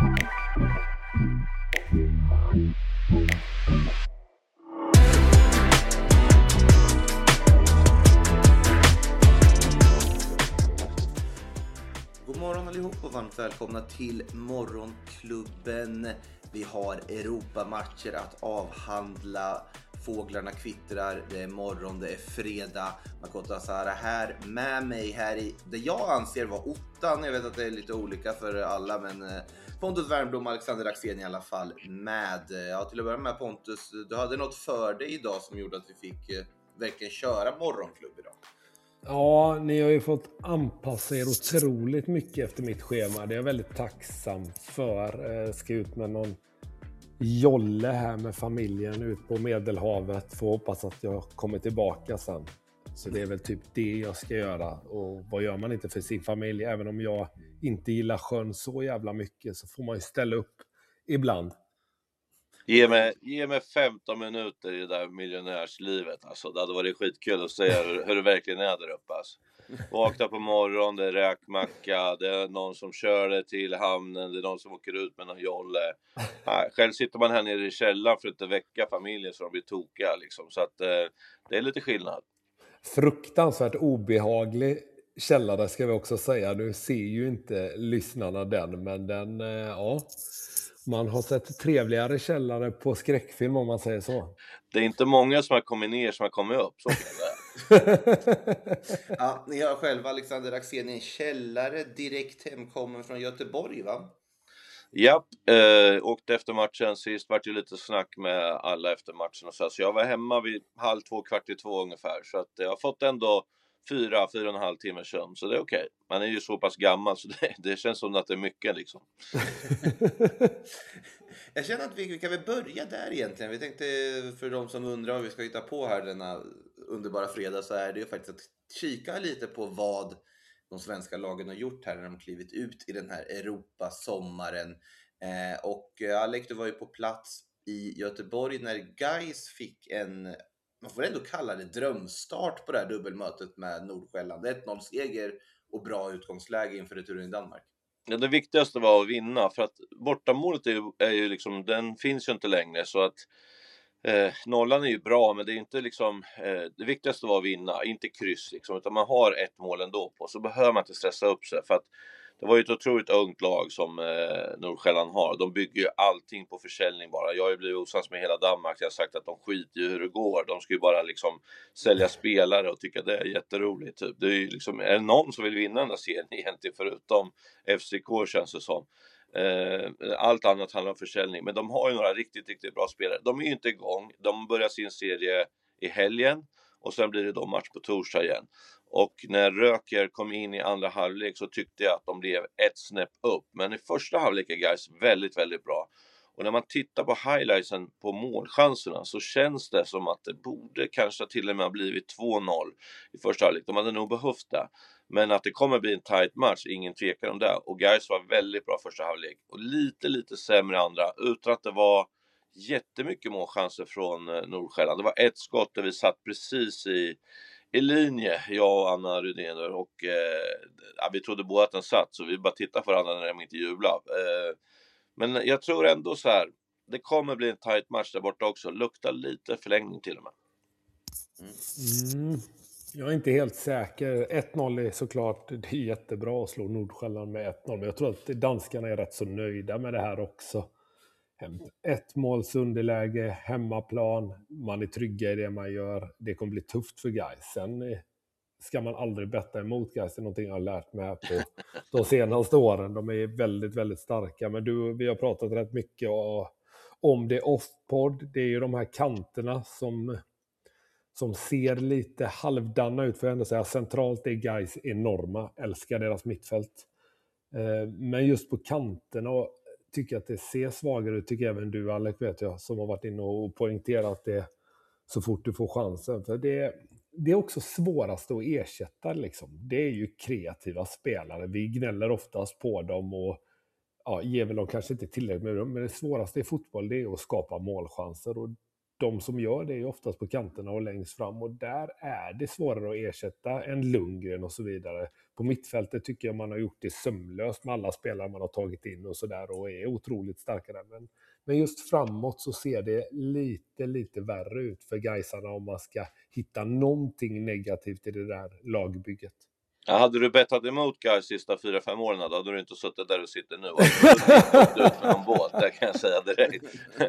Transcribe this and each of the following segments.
God morgon allihop och varmt välkomna till Morgonklubben. Vi har Europamatcher att avhandla. Fåglarna kvittrar, det är morgon, det är fredag. Makota Asara här med mig här i det jag anser var ottan. Jag vet att det är lite olika för alla, men Pontus Wernbloom och Alexander Axén i alla fall med. Ja, till att börja med Pontus, du hade något för dig idag som gjorde att vi fick verkligen köra morgonklubb idag. Ja, ni har ju fått anpassa er otroligt mycket efter mitt schema. Det är jag väldigt tacksam för. Jag ska ut med någon jolle här med familjen ut på Medelhavet. Får hoppas att jag kommer tillbaka sen. Så det är väl typ det jag ska göra. Och vad gör man inte för sin familj? Även om jag inte gillar sjön så jävla mycket så får man ju ställa upp ibland. Ge mig 15 minuter i det där miljonärslivet. Alltså, det hade varit skitkul att se hur det verkligen är där uppe. Alltså. Vakna på morgon, det är räkmacka, det är någon som kör det till hamnen, det är någon som åker ut med någon jolle. Själv sitter man här nere i källaren för att inte väcka familjen så de blir tokiga. Liksom. Så att det är lite skillnad. Fruktansvärt obehaglig källare ska vi också säga. Nu ser ju inte lyssnarna den, men den, ja... Man har sett trevligare källare på skräckfilm om man säger så. Det är inte många som har kommit ner som har kommit upp. Så kan det. Ja, ni har själva Alexander Axén i en källare direkt hemkommen från Göteborg, va? Japp, åkte efter matchen sist, vart ju lite snack med alla efter matchen och så jag var hemma vid 1:30, 1:45 ungefär, så att jag har fått ändå 4,5 timmar sömn, så det är okej. Man är ju så pass gammal så det känns som att det är mycket liksom. Jag känner att vi kan väl börja där egentligen. Vi tänkte, för de som undrar vad vi ska hitta på här denna underbara fredag, så är det ju faktiskt att kika lite på vad de svenska lagen har gjort här när de klivit ut i den här Europasommaren. Och Alex, du var ju på plats i Göteborg när Gais fick en, man får ändå kalla det drömstart på det här dubbelmötet med Nordsjälland. 1-0-seger och bra utgångsläge inför returen i Danmark. Ja, det viktigaste var att vinna, för att bortamålet är ju liksom, den finns ju inte längre, så att nollan är ju bra, men det är inte liksom det viktigaste var att vinna, inte kryss liksom, utan man har ett mål ändå på, så behöver man inte stressa upp sig, för att det var ju ett otroligt ungt lag som Nordsjälland har. De bygger ju allting på försäljning bara. Jag har ju blivit osams med hela Danmark. Jag har sagt att de skiter ju hur det går. De ska ju bara liksom sälja spelare och tycka det är jätteroligt. Typ. Det är ju liksom, är det någon som vill vinna den där serien egentligen förutom FCK, känns det som. Allt annat handlar om försäljning. Men de har ju några riktigt, riktigt bra spelare. De är ju inte igång. De börjar sin serie i helgen. Och sen blir det då match på torsdag igen. Och när Röker kom in i andra halvlek så tyckte jag att de blev ett snäpp upp. Men i första halvlek är Gais väldigt, väldigt bra. Och när man tittar på highlightsen på målchanserna så känns det som att det borde kanske till och med ha blivit 2-0 i första halvlek. De hade nog behövt det. Men att det kommer bli en tight match, ingen tvekan om det. Och Gais var väldigt bra första halvlek. Och lite sämre andra, utan att det var jättemycket målchanser från Nordsjälland. Det var ett skott där vi satt precis i linje, jag och Anna Rydén, och vi trodde båda att den satt, så vi bara tittade på varandra när de inte jublade. Men jag tror ändå så här, det kommer bli en tight match där borta också. Luktar lite förlängning till och med. Jag är inte helt säker. 1-0 är såklart, det är jättebra att slå Nordsjälland med 1-0. Men jag tror att danskarna är rätt så nöjda med det här också. Ett måls underläge, hemmaplan, man är trygga i det man gör. Det kommer bli tufft för Gais. Sen ska man aldrig betta emot Gais. Det är någonting jag har lärt mig här på de senaste åren. De är väldigt, väldigt starka. Men vi har pratat rätt mycket om det off-podd. Det är ju de här kanterna som ser lite halvdanna ut, för jag ändå säga. Centralt är Gais enorma. Älskar deras mittfält. Men just på kanterna tycker att det ser svagare ut, tycker även du, Alex, vet jag, som har varit inne och poängterat det så fort du får chansen. För det är också svårast att ersätta liksom. Det är ju kreativa spelare. Vi gnäller oftast på dem och ger väl dem kanske inte tillräckligt med dem. Men det svåraste i fotboll, det är att skapa målchanser. Och de som gör det är oftast på kanterna och längst fram. Och där är det svårare att ersätta en Lundgren och så vidare. på mittfältet tycker jag man har gjort det sömlöst med alla spelare man har tagit in och sådär och är otroligt starka där. Men just framåt så ser det lite värre ut för Gaisarna om man ska hitta någonting negativt i det där lagbygget. Ja, hade du bettat emot Gais sista 4-5 åren, då hade du inte suttit där du sitter nu. Alltså, du ut med någon båt, det kan jag säga direkt.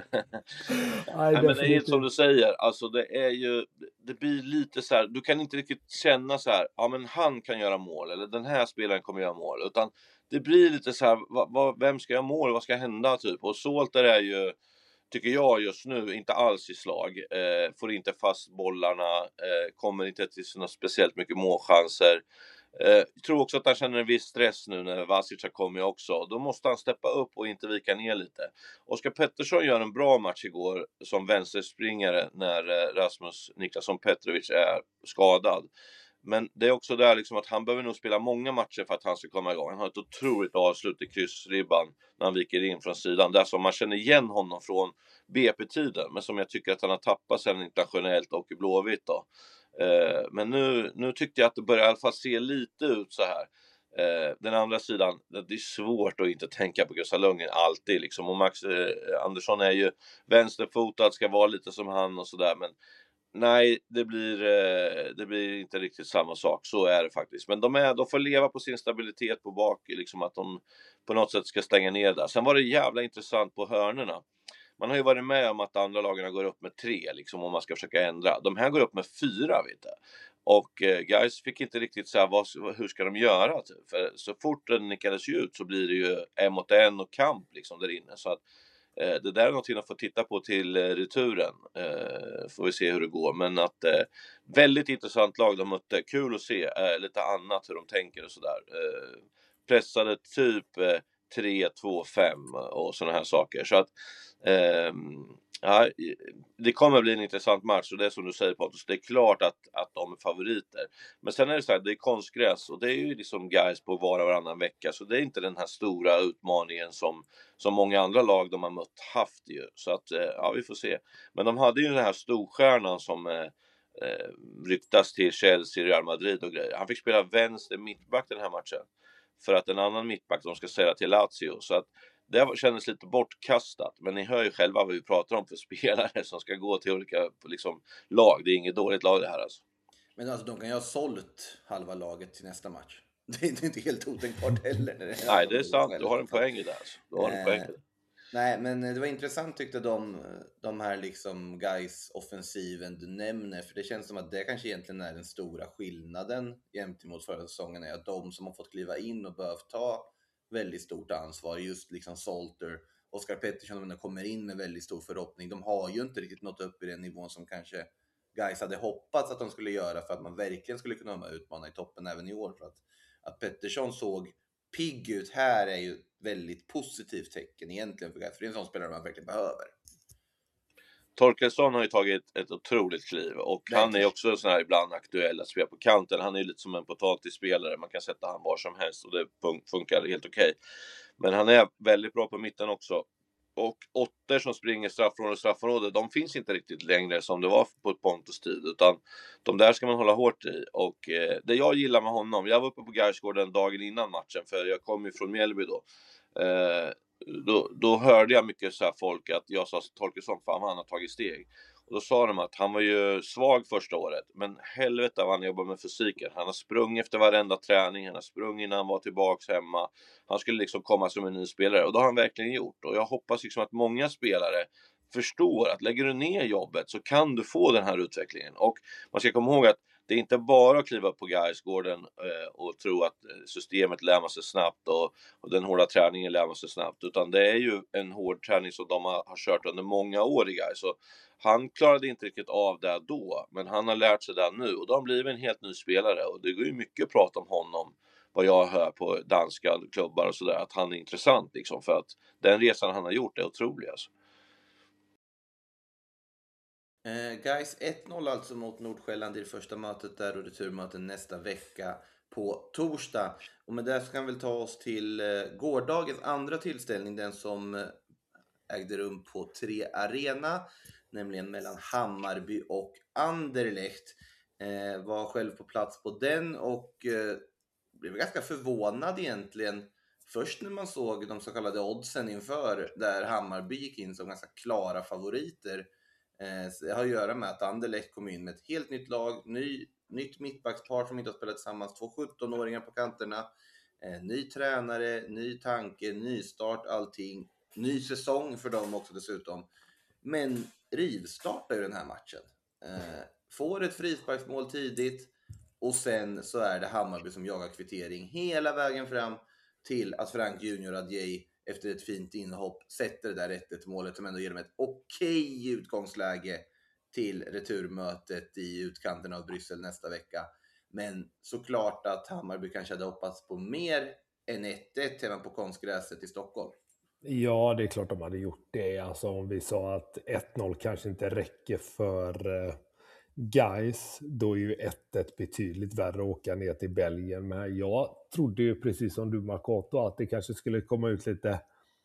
Nej, men det är som du säger, alltså det blir lite så här, du kan inte riktigt känna så här, ja men han kan göra mål, eller den här spelaren kommer göra mål, utan det blir lite så här, vem ska göra mål, vad ska hända typ? Och Solter är ju, tycker jag just nu, inte alls i slag, får inte fast bollarna, kommer inte till såna speciellt mycket målchanser. Jag tror också att han känner en viss stress nu när Vasic har kommit också. Då måste han steppa upp och inte vika ner lite. Oskar Pettersson gör en bra match igår som vänsterspringare när Rasmus Niklasson Petrovic är skadad. Men det är också där liksom att han behöver nog spela många matcher för att han ska komma igång. Han har ett otroligt avslut i kryssribban när han viker in från sidan. Där som man känner igen honom från BP-tiden, men som jag tycker att han har tappat sen internationellt och i Blåvitt då. Men nu tyckte jag att det börjar i alla fall se lite ut så här. Den andra sidan, det är svårt att inte tänka på Gustav Lundgren alltid liksom. Och Max Andersson är ju vänsterfotad, ska vara lite som han och sådär, men nej, det blir inte riktigt samma sak. Så är det faktiskt. Men de får leva på sin stabilitet på bak, liksom att de på något sätt ska stänga ner där. Sen var det jävla intressant på hörnerna. Man har ju varit med om att andra lagarna går upp med 3 liksom, om man ska försöka ändra. De här går upp med 4, vet jag. Och guys fick inte riktigt säga hur ska de göra typ. För så fort den nickades ut så blir det ju 1-mot-1 och kamp liksom där inne. Så att det där är någonting att få titta på till returen. Får vi se hur det går. Men att väldigt intressant lag de mötte. Kul att se lite annat hur de tänker och sådär. Pressade typ 3-2-5 och sådana här saker. Så att ja, det kommer bli en intressant match. Och det är som du säger, Pontus, det är klart att de är favoriter. Men sen är det så här, det är konstgräs. Och det är ju liksom guys på varannan vecka. Så det är inte den här stora utmaningen som många andra lag de har mött haft ju. Så att ja, vi får se. Men de hade ju den här storstjärnan som ryktas till Chelsea, Real Madrid och grejer. Han fick spela vänster mittback den här matchen. För att en annan mittback de ska sälja till Lazio. Så att det kändes lite bortkastat. Men ni hör ju själva vad vi pratar om för spelare som ska gå till olika liksom, lag. Det är inget dåligt lag det här alltså. Men alltså de kan ju ha sålt halva laget till nästa match. Det är inte helt otänkbart heller. Nej, det är sant. Du har en poäng i det alltså. Nej, men det var intressant tyckte de här liksom guys offensiven du nämner. För det känns som att det kanske egentligen är den stora skillnaden gentemot förra säsongen. Är att de som har fått kliva in och behövt ta väldigt stort ansvar, just liksom Solter, Oskar Pettersson, när de kommer in med väldigt stor förhoppning. De har ju inte riktigt nått upp i den nivån som kanske guys hade hoppats att de skulle göra för att man verkligen skulle kunna utmana i toppen även i år. För att Pettersson såg pigg ut här är ju väldigt positivt tecken egentligen för guys. För det är en sån spelare man verkligen behöver. Torkelsson har ju tagit ett otroligt kliv och han är också sån här ibland aktuell att spela på kanten. Han är ju lite som en potatisspelare, man kan sätta han var som helst och det funkar helt okej. Men han är väldigt bra på mitten också. Och åtter som springer straffområde, de finns inte riktigt längre som det var på ett Pontus tid, utan de där ska man hålla hårt i. Och det jag gillar med honom, jag var uppe på Gaisgården dagen innan matchen, för jag kom ju från Mjällby då hörde jag mycket så här folk att jag sa Torkelsson, fan han har tagit steg. Och då sa de att han var ju svag första året, men helvete vad han jobbar med fysiken. Han har sprungit efter varenda träning, han har sprungit innan han var tillbaks hemma. Han skulle liksom komma som en ny spelare och det har han verkligen gjort. Och jag hoppas liksom att många spelare förstår att lägger du ner jobbet så kan du få den här utvecklingen. Och man ska komma ihåg att det är inte bara att kliva på Gaisgården och tro att systemet lär man sig snabbt och den hårda träningen lär man sig snabbt. Utan det är ju en hård träning som de har kört under många år i Gais. Så han klarade inte riktigt av det då, men han har lärt sig det nu. Och då har han blivit en helt ny spelare. Och det går ju mycket att prata om honom, vad jag hör på danska klubbar och sådär. Att han är intressant liksom, för att den resan han har gjort är otrolig alltså. Guys, 1-0 alltså mot Nordsjälland i det första mötet där och returmötet nästa vecka på torsdag. Och med det så kan vi väl ta oss till gårdagens andra tillställning, den som ägde rum på 3 Arena, nämligen mellan Hammarby och Anderlecht. Var själv på plats på den och blev ganska förvånad egentligen först när man såg de så kallade oddsen inför, där Hammarby gick in som ganska klara favoriter. Det har att göra med att Anderlecht kom in med ett helt nytt lag, nytt mittbackspar som inte har spelat tillsammans, 2 17-åringar på kanterna, ny tränare, ny tanke, ny start, allting, ny säsong för dem också dessutom. Men rivstartar ju den här matchen. Får ett frisparksmål tidigt och sen så är det Hammarby som jagar kvittering hela vägen fram till att Frank Junior Adjei efter ett fint inhopp sätter det där 1-1 målet som ändå ger dem ett okej utgångsläge till returmötet i utkanten av Bryssel nästa vecka. Men såklart att Hammarby kanske hade hoppats på mer än 1-1 även på konstgräset i Stockholm. Ja, det är klart de hade gjort det. Alltså om vi sa att 1-0 kanske inte räcker för Gais, då är ju 1-1 betydligt värre att åka ner till Belgien. Men jag trodde ju precis som du, Makoto, att det kanske skulle komma ut lite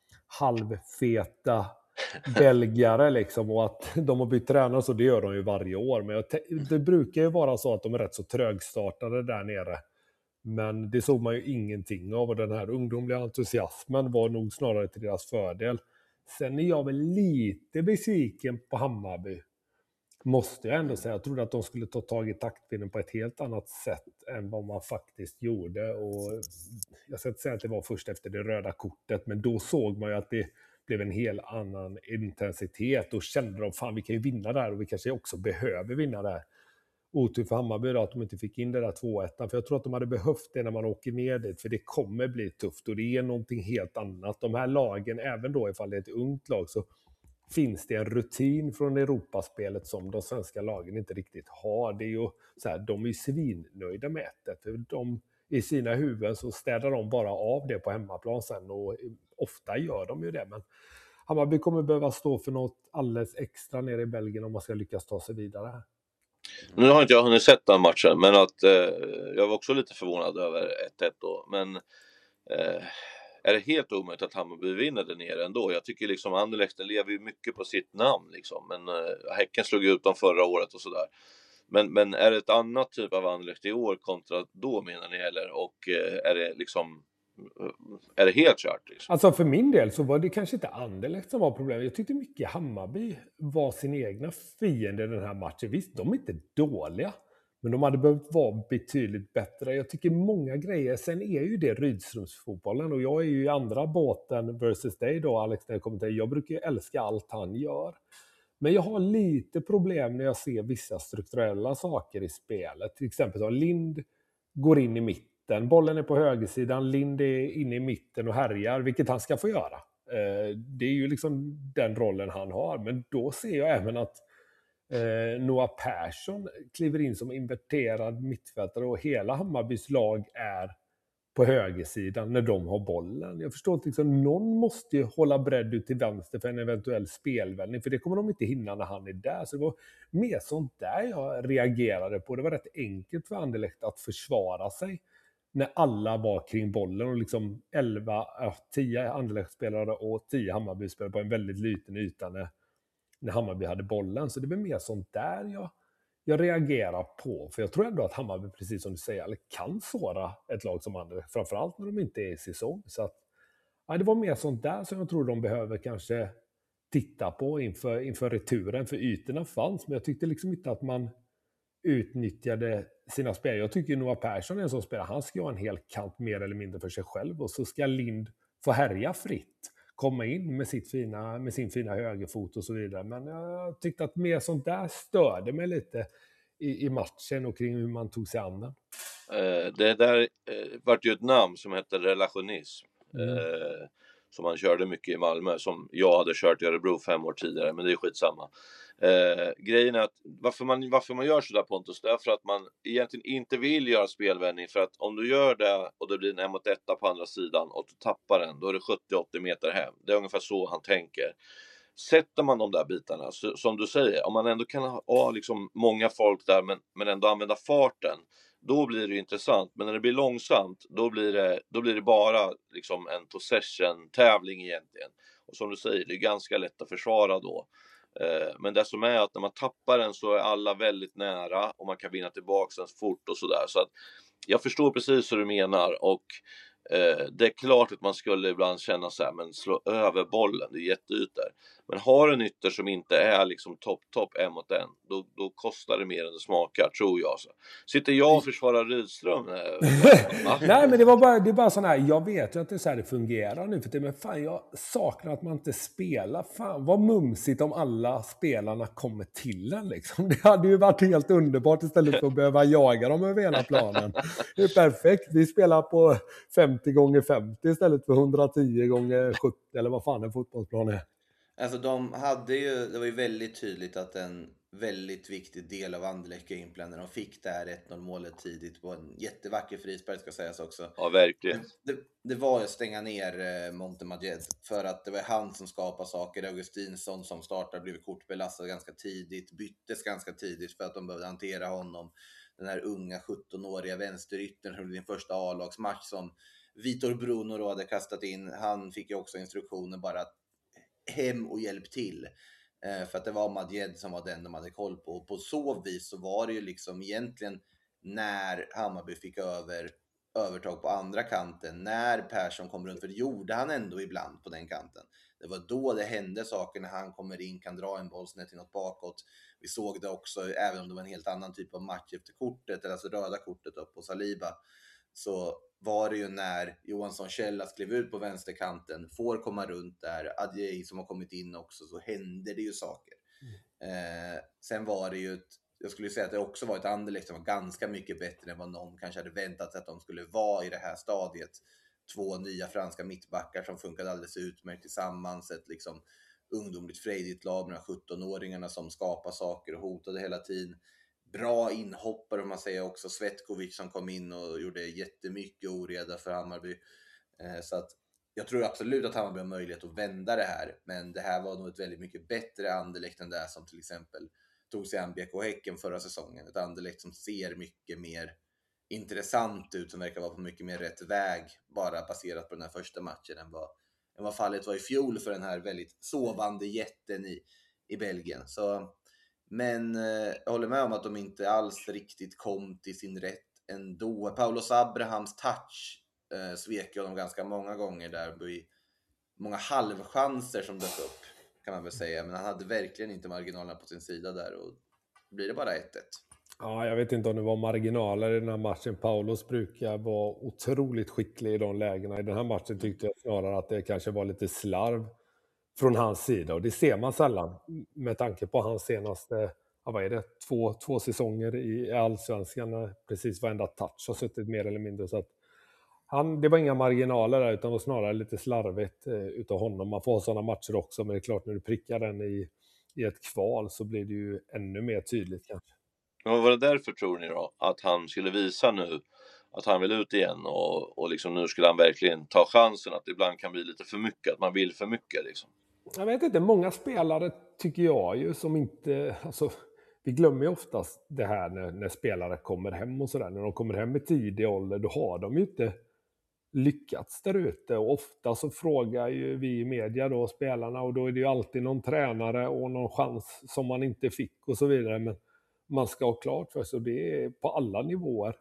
halvfeta belgare liksom, och att de har bytt tränare, så det gör de ju varje år. Men det brukar ju vara så att de är rätt så trögstartade där nere. Men det såg man ju ingenting av, och den här ungdomliga entusiasmen var nog snarare till deras fördel. Sen är jag väl lite besviken på Hammarby, måste jag ändå säga. Jag trodde att de skulle ta tag i taktpinnen på ett helt annat sätt än vad man faktiskt gjorde. Och jag ska inte säga att det var först efter det röda kortet, men då såg man ju att det blev en helt annan intensitet. Och kände de, fan vi kan ju vinna där, och vi kanske också behöver vinna där. Otur för Hammarby då, att de inte fick in det där 2-1. För jag tror att de hade behövt det när man åker ner dit. För det kommer bli tufft och det är någonting helt annat. De här lagen, även då ifall det är ett ungt lag, så finns det en rutin från Europaspelet som de svenska lagen inte riktigt har. Det är ju så här, de är svinnöjda med det. För de, i sina huvuden så städar de bara av det på hemmaplan sen, och ofta gör de ju det. Men Hammarby kommer behöva stå för något alldeles extra nere i Belgien om man ska lyckas ta sig vidare. Nu har inte jag hunnit sett den matchen, men att jag var också lite förvånad över 1-1 då. Men är det helt omöjligt att Hammarby vinner där nere ändå? Jag tycker liksom Anderlecht lever ju mycket på sitt namn liksom. Men Häcken slog ut dem förra året och sådär. Men är det ett annat typ av Anderlecht i år kontra då, menar ni? Eller, och är det liksom... Är det helt kört? Liksom? Alltså för min del så var det kanske inte Anderlecht som var problemet. Jag tyckte mycket Hammarby var sin egna fiende i den här matchen. Visst, de är inte dåliga, men de hade behövt vara betydligt bättre. Jag tycker många grejer, sen är ju det Rydströmsfotbollen, och jag är ju i andra båten versus dig då, Alex, när jag kommer till. Jag brukar ju älska allt han gör. Men jag har lite problem när jag ser vissa strukturella saker i spelet. Till exempel så Lind går in i mitten. Bollen är på högersidan, Lind är inne i mitten och härjar, vilket han ska få göra. Det är ju liksom den rollen han har. Men då ser jag även att Noah Persson kliver in som inverterad mittfältare, och hela Hammarbys lag är på högersidan när de har bollen. Jag förstår inte, liksom, någon måste ju hålla bredd ut till vänster för en eventuell spelvändning, för det kommer de inte hinna när han är där. Så det var mer sånt där jag reagerade på. Det var rätt enkelt för Anderlecht att försvara sig när alla var kring bollen, och liksom 10 Anderlecht-spelare och 10 Hammarby-spelare på en väldigt liten yta när Hammarby hade bollen. Så det var mer sånt där jag reagerar på. För jag tror ändå att Hammarby, precis som du säger, kan såra ett lag som Anderlecht, framförallt när de inte är i säsong. Så att, ja, det var mer sånt där som jag tror de behöver kanske titta på inför returen. För ytorna fanns, men jag tyckte liksom inte att man utnyttjade sina spelare. Jag tycker Noah Persson är en sån spelare. Han ska ha en hel kant mer eller mindre för sig själv, och så ska Lind få härja fritt, komma in med sin fina högerfot och så vidare. Men jag tyckte att mer sånt där störde mig lite i matchen och kring hur man tog sig an den. Det där var ju ett namn som hette relationism. Som man körde mycket i Malmö, som jag hade kört i Örebro 5 år tidigare, men det är skitsamma. Grejen är att varför man gör sådär, Pontus, det är för att man egentligen inte vill göra spelvändning, för att om du gör det och det blir en 1-1 på andra sidan och du tappar den, då är det 70-80 meter hem. Det är ungefär så han tänker. Sätter man de där bitarna, så, som du säger, om man ändå kan ha liksom många folk där men ändå använda farten, då blir det intressant. Men när det blir långsamt, då blir det bara liksom en possession-tävling egentligen. Och som du säger, det är ganska lätt att försvara då. Men det som är att när man tappar den så är alla väldigt nära och man kan vinna tillbaka den fort och sådär. Så att jag förstår precis vad du menar och det är klart att man skulle ibland känna så här, men slå över bollen, det är jätteyt där. Men har en ytter som inte är liksom topp en mot en, då kostar det mer än det smakar, tror jag. Så. Sitter jag och försvarar Rydström? Nej, men det är bara sån här, jag vet ju att det är så här det fungerar nu för det, men fan, jag saknar att man inte spelar. Fan, vad mumsigt om alla spelarna kommer till en liksom. Det hade ju varit helt underbart istället för att behöva jaga dem över hela planen. Det är perfekt, vi spelar på 50x50 istället för 110x70 eller vad fan en fotbollsplan är. Alltså det var ju väldigt tydligt att en väldigt viktig del av Anderlecht gameplanen, när de fick det här 1-0 målet tidigt på en jättevacker frispark ska sägas också. Ja, verkligen. Det var att stänga ner Monte Majed, för att det var han som skapade saker. Augustinsson som startar blev kortbelastad ganska tidigt, byttes ganska tidigt för att de behövde hantera honom. Den här unga 17-åriga vänsteryttern som blev din första A-lagsmatch som Vitor Bruno då hade kastat in. Han fick ju också instruktioner bara att hem och hjälp till. För att det var Majed som var den de hade koll på. Och på så vis så var det ju liksom egentligen när Hammarby fick övertag på andra kanten. När Persson kom runt, för det gjorde han ändå ibland på den kanten. Det var då det hände saker, när han kommer in, kan dra en boll snett inåt bakåt. Vi såg det också, även om det var en helt annan typ av match efter kortet, eller alltså röda kortet upp på Saliba. Så var det ju när Johansson Källas klev ut på vänsterkanten, får komma runt där, Adjei som har kommit in också, så händer det ju saker. Sen var det ju jag skulle säga att det också var ett Anderlecht som var ganska mycket bättre än vad någon kanske hade väntat sig att de skulle vara i det här stadiet. 2 nya franska mittbackar som funkade alldeles utmärkt tillsammans, ett liksom ungdomligt frejdigt lag med 17-åringarna som skapar saker och hotade hela tiden. Bra inhoppare om man säger också. Svetkovic som kom in och gjorde jättemycket oreda för Hammarby. Så att jag tror absolut att Hammarby har möjlighet att vända det här. Men det här var nog ett väldigt mycket bättre Anderlecht än det som till exempel tog sig an BK Häcken förra säsongen. Ett Anderlecht som ser mycket mer intressant ut, som verkar vara på mycket mer rätt väg, bara baserat på den här första matchen än vad fallet var i fjol för den här väldigt sovande jätten i Belgien. Så, men jag håller med om att de inte alls riktigt kom till sin rätt ändå. Paulos Abrahams touch svek ju dem ganska många gånger där. Många halvchanser som dök upp, kan man väl säga. Men han hade verkligen inte marginalerna på sin sida där, och blir det bara 1-1. Ja, jag vet inte om det var marginaler i den här matchen. Paulos brukar vara otroligt skicklig i de lägena. I den här matchen tyckte jag snarare att det kanske var lite slarv från hans sida. Och det ser man sällan med tanke på hans senaste, vad är det, två säsonger i Allsvenskan. Precis varenda touch har suttit mer eller mindre. Så att det var inga marginaler där, utan det var snarare lite slarvigt utav honom. Man får ha sådana matcher också, men det är klart när du prickar den i ett kval så blir det ju ännu mer tydligt kanske. Men var det därför, tror ni då, att han skulle visa nu att han vill ut igen och liksom nu skulle han verkligen ta chansen, att det ibland kan bli lite för mycket, att man vill för mycket liksom? Jag vet inte, många spelare tycker jag ju som inte, alltså vi glömmer ju oftast det här när spelare kommer hem och sådär. När de kommer hem i tidig ålder, då har de ju inte lyckats där ute, och ofta så frågar ju vi i media då spelarna, och då är det ju alltid någon tränare och någon chans som man inte fick och så vidare. Men man ska ha klart för sig, det är på alla nivåer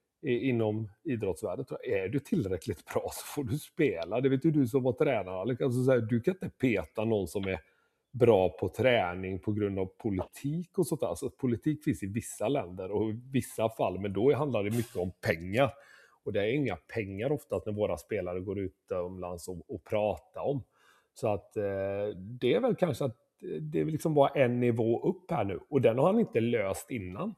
inom idrottsvärlden. Är du tillräckligt bra så får du spela. Det vet ju du som var tränare. Alltså, du kan inte peta någon som är bra på träning på grund av politik och sånt där. Alltså, politik finns i vissa länder och i vissa fall, men då handlar det mycket om pengar. Och det är inga pengar ofta när våra spelare går utomlands och pratar om. Så att det är väl kanske att det liksom var en nivå upp här nu. Och den har han inte löst innan.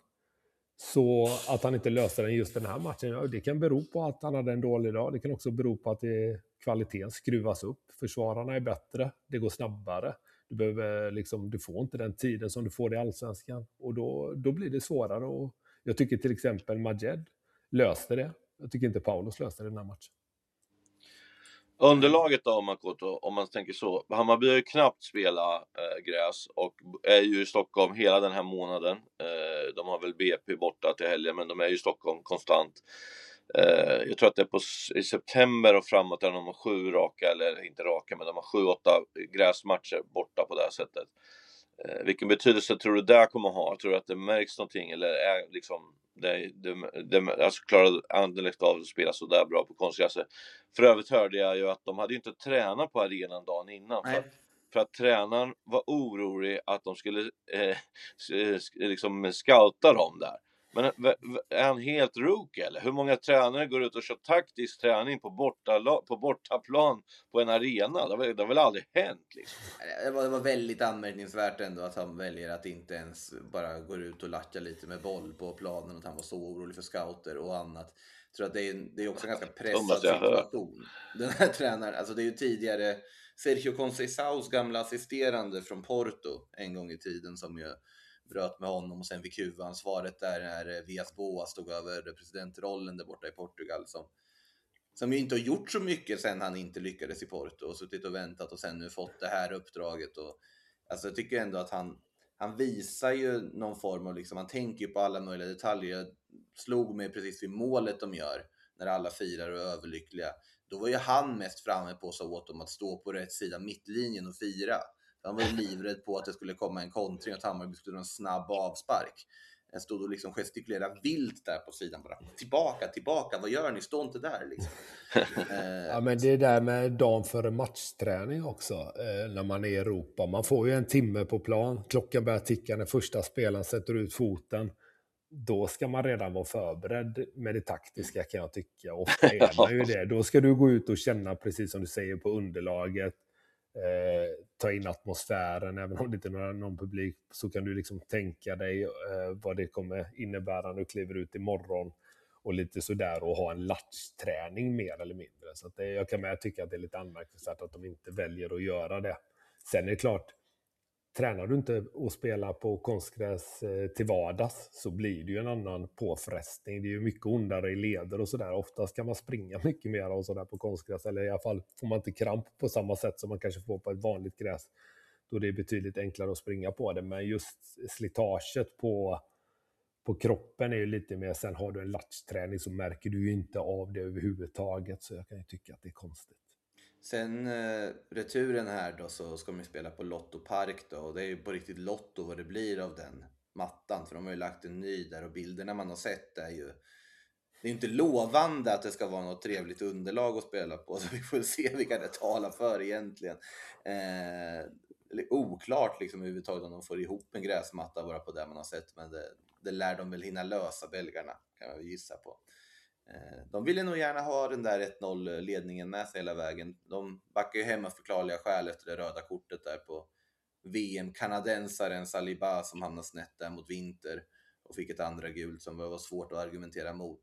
Så att han inte löste den just den här matchen, det kan bero på att han hade en dålig dag. Det kan också bero på att kvaliteten skruvas upp. Försvararna är bättre, det går snabbare. Du får inte den tiden som du får i Allsvenskan. Och då blir det svårare. Och jag tycker till exempel Majed löste det. Jag tycker inte Paulos löste det den här matchen. Underlaget då, om man tänker så. Hammarby har ju knappt spelat gräs och är ju i Stockholm hela den här månaden. De har väl BP borta till helgen, men de är ju i Stockholm konstant. Jag tror att det är i september och framåt där de har 7 raka, eller inte raka, men de har 7-8 gräsmatcher borta på det här sättet. Vilken betydelse tror du det kommer ha? Tror du att det märks någonting, eller är liksom alltså klarar Anderlecht av att spela så där bra på konstgräs? För övrigt hörde jag ju att de hade ju inte tränat på arenan dagen innan, för att tränaren var orolig att de skulle liksom scouta dem där. Men är han helt rookie, eller? Hur många tränare går ut och kör taktisk träning på bortaplan på en arena? Det har väl aldrig hänt liksom. Det var väldigt anmärkningsvärt ändå att han väljer att inte ens bara gå ut och latcha lite med boll på planen, och att han var så orolig för scouter och annat. Jag tror att det är också en ganska pressad situation. Den här tränaren, alltså det är ju tidigare Sergio Conceiçãos gamla assisterande från Porto en gång i tiden som ju bröt med honom, och sen fick huvudansvaret där när Vias Boas stod över presidentrollen där borta i Portugal, som ju inte har gjort så mycket sen han inte lyckades i Porto och suttit och väntat och sen nu fått det här uppdraget. Och alltså jag tycker ändå att han visar ju någon form av liksom, han tänker ju på alla möjliga detaljer. Jag slog mig precis vid målet de gör när alla firar och är överlyckliga. Då var ju han mest framme på så åt dem att stå på rätt sida mittlinjen och fira. Han var ju livrädd på att det skulle komma en kontring och att Hammarby skulle ha en snabb avspark. Jag stod och liksom gestikulerade vilt där på sidan. Bara, tillbaka, vad gör ni? Stå inte där liksom. Ja, men det är där med dagen före matchträning också. När man är i Europa. Man får ju en timme på plan. Klockan börjar ticka när första spelaren sätter ut foten. Då ska man redan vara förberedd med det taktiska, kan jag tycka. Ofta är man ju det. Då ska du gå ut och känna, precis som du säger, på underlaget. Ta in atmosfären. Även om det inte är någon publik, så kan du liksom tänka dig vad det kommer innebära när du kliver ut imorgon. Och lite sådär, och ha en latchträning mer eller mindre. Så att jag tycka att det är lite anmärkningsvärt att de inte väljer att göra det. Sen är det klart, tränar du inte och spelar på konstgräs till vardags, så blir det ju en annan påfrestning. Det är ju mycket ondare i leder och sådär. Oftast kan man springa mycket mer och sådär på konstgräs. Eller i alla fall får man inte kramp på samma sätt som man kanske får på ett vanligt gräs. Då det är betydligt enklare att springa på det. Men just slitaget på kroppen är ju lite mer. Sen har du en latchträning så märker du ju inte av det överhuvudtaget. Så jag kan ju tycka att det är konstigt. Sen returen här då, så ska man ju spela på Lotto Park då, och det är ju på riktigt Lotto vad det blir av den mattan, för de har ju lagt en ny där, och bilderna man har sett är ju, det är inte lovande att det ska vara något trevligt underlag att spela på, så vi får se vilka det talar för egentligen. Oklart liksom överhuvudtaget om de får ihop en gräsmatta bara på det man har sett, men det lär de väl hinna lösa, belgarna, kan jag gissa på. De ville nog gärna ha den där 1-0 ledningen med sig hela vägen. De backar ju hem av förklarliga skäl efter det röda kortet där på VM. Kanadensaren Saliba som hamnade snett där mot Winter och fick ett andra gult som var svårt att argumentera mot.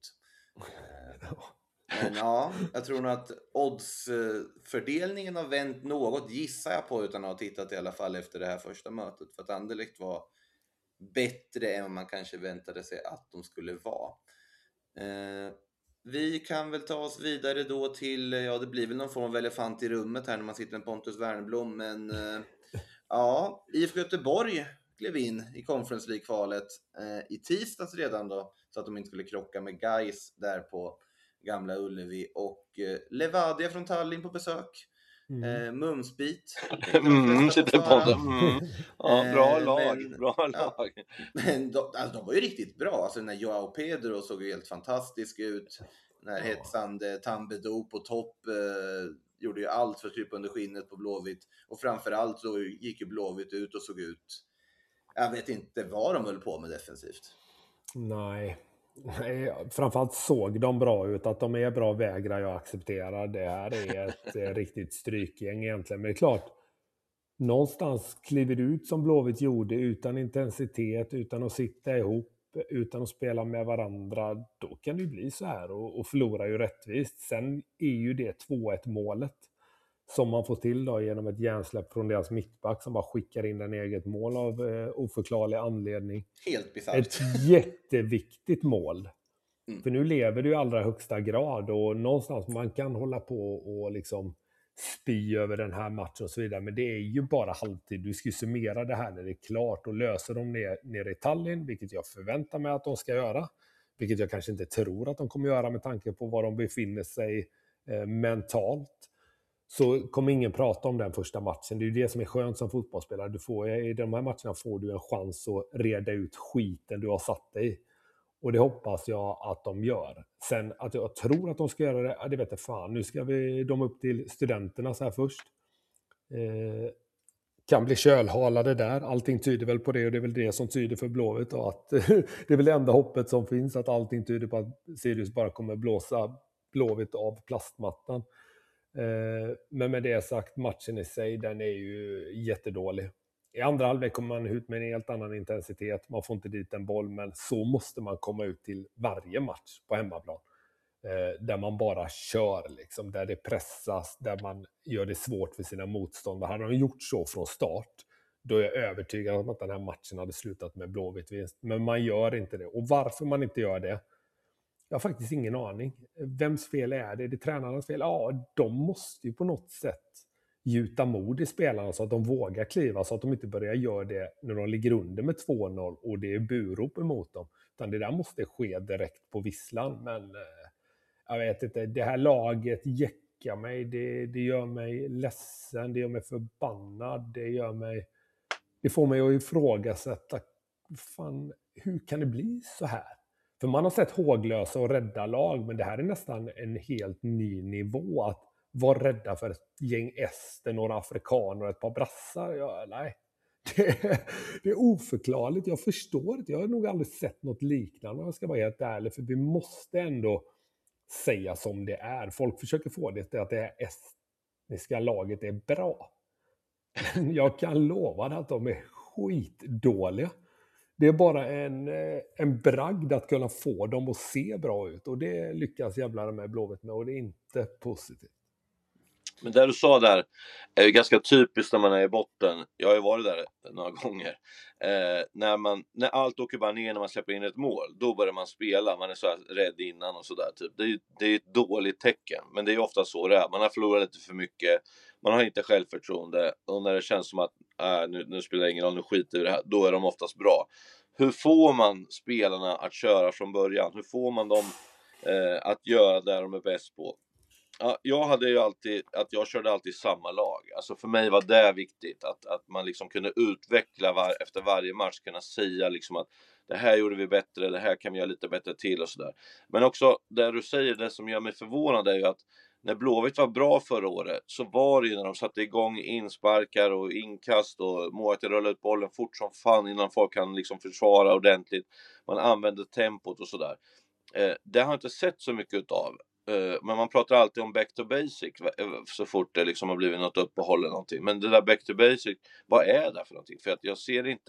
Men ja, jag tror nog att oddsfördelningen har vänt något, gissar jag på, utan att ha tittat i alla fall efter det här första mötet. För att Anderlecht var bättre än vad man kanske väntade sig att de skulle vara. Vi kan väl ta oss vidare då till, ja, det blir väl någon form av elefant i rummet här när man sitter med Pontus Wernbloom, men ja, IFK Göteborg klev in i Conference League-kvalet i tisdags redan då, så att de inte skulle krocka med Gais där på Gamla Ullevi, och Levadia från Tallinn på besök. Mumsbit. Ja, bra lag. Men de var ju riktigt bra. Alltså när Joao Pedro såg ju helt fantastisk ut. När hetsande Tambedou på topp gjorde ju allt för att krypa under skinnet på Blåvitt. Och framförallt så gick ju Blåvitt ut och såg ut, jag vet inte vad de höll på med defensivt. Nej, framförallt såg de bra ut. Att de är bra vägrar jag acceptera. Det här är ett riktigt strykgäng egentligen. Men det är klart, någonstans kliver det ut som Blåvitt gjorde, utan intensitet, utan att sitta ihop, utan att spela med varandra. Då kan det bli så här, och förlora ju rättvist. Sen är ju det 2-1 målet som man får till då genom ett hjärnsläpp från deras mittback som bara skickar in en eget mål av oförklarlig anledning. Helt bisarrt. Ett jätteviktigt mål. För nu lever du i allra högsta grad, och någonstans man kan hålla på och liksom spy över den här matchen och så vidare, men det är ju bara halvtid. Du ska summera det här när det är klart, och löser de nere i Tallinn, vilket jag förväntar mig att de ska göra, vilket jag kanske inte tror att de kommer göra med tanke på var de befinner sig mentalt. så kommer ingen prata om den första matchen. Det är ju det som är skönt som fotbollsspelare. I de här matcherna får du en chans att reda ut skiten du har satt dig i. Och det hoppas jag att de gör. Sen att jag tror att de ska göra det, det vet jag fan. Nu ska de upp till studenterna så här först. Kan bli kölhalade där. Allting tyder väl på det, och det är väl det som tyder för Blåvitt. Att det är väl det enda hoppet som finns, att allting tyder på att Sirius bara kommer blåsa Blåvitt av plastmattan. Men med det sagt, matchen i sig, den är ju jättedålig. I andra halvlek kommer man ut med en helt annan intensitet. Man får inte dit en boll, men så måste man komma ut till varje match på hemmaplan. Där man bara kör, liksom, där det pressas, där man gör det svårt för sina motståndare. Hade de gjort så från start, då är jag övertygad om att den här matchen hade slutat med Blåvitt vinst. Men man gör inte det. Och varför man inte gör det, jag har faktiskt ingen aning. Vems fel är det? Är det tränarnas fel? Ja, de måste ju på något sätt gjuta mod i spelarna så att de vågar kliva, så att de inte börjar göra det när de ligger under med 2-0 och det är burop emot dem. Utan det där måste ske direkt på visslan. Men jag vet inte, det här laget jäckar mig. Det gör mig ledsen, det gör mig förbannad. Det får mig att ifrågasätta, fan, hur kan det bli så här? För man har sett håglösa och rädda lag, men det här är nästan en helt ny nivå. Att vara rädda för ett gäng ester, några afrikaner och ett par brassar. Nej, det är oförklarligt. Jag förstår inte. Jag har nog aldrig sett något liknande, om jag ska vara helt ärlig. För vi måste ändå säga som det är. Folk försöker få det till att det här estniska laget är bra. Men jag kan lova att de är skitdåliga. Det är bara en bragd att kunna få dem att se bra ut. Och det lyckas jävlar med Blåvitt med. Och det är inte positivt. Men det du sa där är ju ganska typiskt när man är i botten. Jag har ju varit där några gånger. När allt åker bara ner, när man släpper in ett mål, då börjar man spela. Man är så här rädd innan och sådär. Typ. Det är ett dåligt tecken. Men det är ofta så det är. Man har förlorat lite för mycket. Man har inte självförtroende. Och när det känns som att nu spelar det ingen roll, nu skiter vi i det här, då är de oftast bra. Hur får man spelarna att köra från början? Hur får man dem att göra det de är bäst på? Ja, jag körde alltid samma lag. Alltså för mig var det viktigt att man liksom kunde utveckla efter varje match, kunna säga liksom att det här gjorde vi bättre, det här kan vi göra lite bättre till och sådär. Men också det du säger, det som gör mig förvånad är ju att när Blåvitt var bra förra året, så var det ju när de satte igång insparkar och inkast och målvakten rullade ut bollen fort som fan innan folk kan liksom försvara ordentligt. Man använde tempot och sådär. Det har jag inte sett så mycket utav. Men man pratar alltid om back to basic så fort det liksom har blivit något uppehåll eller någonting. Men det där back to basic, vad är det för någonting? För att jag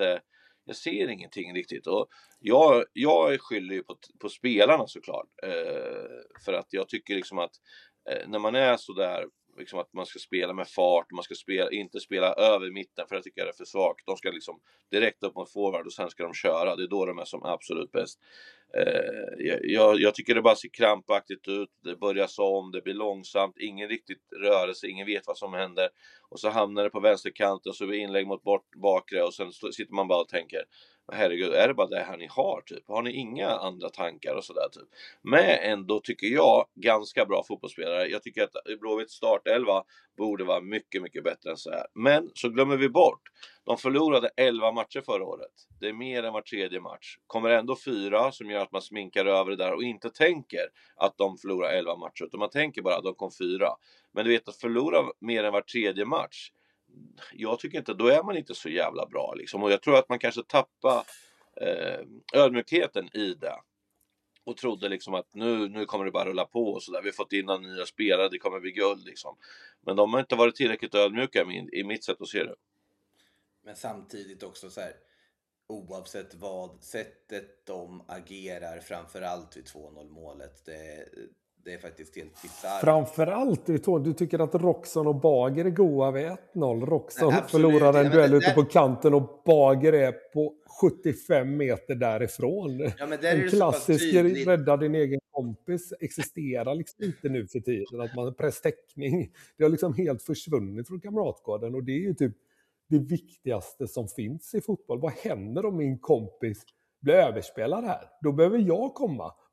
ser ingenting riktigt. Och jag är skyldig på spelarna såklart. För att jag tycker liksom att när man är så där, liksom att man ska spela med fart, man ska inte spela över mitten, för jag tycker det är för svagt. De ska liksom direkt upp mot forward och sen ska de köra. Det är då de är som absolut bäst. Jag tycker det bara ser krampaktigt ut. Det börjar om, det blir långsamt, ingen riktigt rörelse, ingen vet vad som händer. Och så hamnar det på vänsterkanten och så blir inlägg mot bakre och sen sitter man bara och tänker, herregud, är det bara det här ni har typ? Har ni inga andra tankar och sådär typ? Men ändå tycker jag ganska bra fotbollsspelare. Jag tycker att Blåvitt startelva borde vara mycket, mycket bättre än så här. Men så glömmer vi bort, de förlorade 11 matcher förra året. Det är mer än var tredje match. Kommer ändå 4 som gör att man sminkar över det där och inte tänker att de förlorar 11 matcher. Utan man tänker bara att de kom 4. Men du vet, att förlora mer än var tredje match, jag tycker inte, då är man inte så jävla bra liksom. Och jag tror att man kanske tappar ödmjukheten i det. Och trodde liksom att nu kommer det bara rulla på och sådär. Vi har fått in några nya spelare, det kommer bli guld liksom. Men de har inte varit tillräckligt ödmjuka i mitt sätt att se det. Men samtidigt också så här, oavsett vad, sättet de agerar framförallt vid 2-0 målet, det är faktiskt helt bizarrt. Framförallt, du tycker att Roxon och Bager är goa vid 1-0. Roxon förlorar en duell ute på kanten och Bager är på 75 meter därifrån. En klassisk rädda din egen kompis existerar liksom inte nu för tiden. Att man presstäckning, det har liksom helt försvunnit från kamratgården, och det är ju typ det viktigaste som finns i fotboll. Vad händer om min kompis blir överspelad här? Då behöver jag komma.